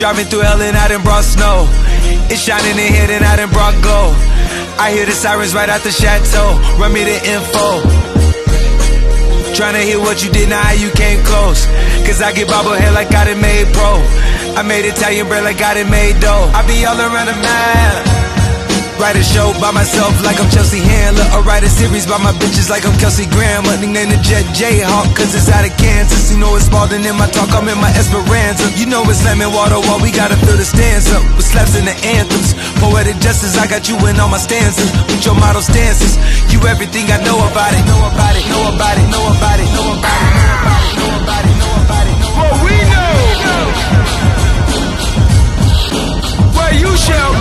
Driving through hell and I done brought snow. It's shining in here and I done brought gold. I hear the sirens right out the chateau. Run me the info. Tryna hear what you did, now how you came close. Cause I get bobblehead like I done made pro. I made Italian bread like I done made dough. I be all around the map. Write a show by myself like I'm Chelsea Handler. Or write a series by my bitches like I'm Kelsey Grammer. Nickname the Jet Jayhawk cause it's out of Kansas. You know it's Spalding in my talk, I'm in my Esperanza. You know it's lemon water while we gotta fill the stands up with slaps in the anthems. Poetic justice, I got you in all my stanzas. With your model stances, you everything I know about it. Know about it, know about it, know about it, know about it, know about it, know about it, know about it, know about it. What we know, where you shall